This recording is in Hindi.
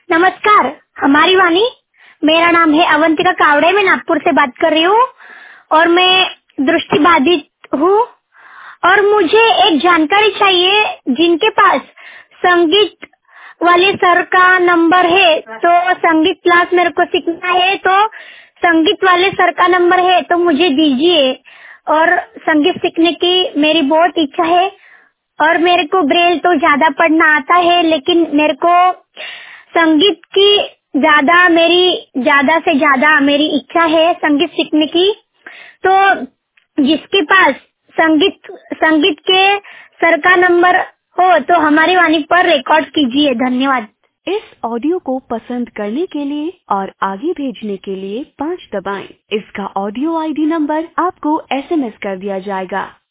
नमस्कार। हमारी वाणी, मेरा नाम है अवंतिका कावड़े। मैं नागपुर से बात कर रही हूँ और मैं दृष्टिबाधित हूँ और मुझे एक जानकारी चाहिए। जिनके पास संगीत वाले सर का नंबर है, तो संगीत क्लास मेरे को सीखना है, तो संगीत वाले सर का नंबर है तो मुझे दीजिए। और संगीत सीखने की मेरी बहुत इच्छा है और मेरे को ब्रेल तो ज्यादा पढ़ना आता है, लेकिन मेरे को संगीत की ज्यादा से ज्यादा मेरी इच्छा है संगीत सीखने की। तो जिसके पास संगीत के सर का नंबर हो तो हमारी वाणी पर रिकॉर्ड कीजिए। धन्यवाद। इस ऑडियो को पसंद करने के लिए और आगे भेजने के लिए 5 दबाएं। इसका ऑडियो आईडी नंबर आपको SMS कर दिया जाएगा।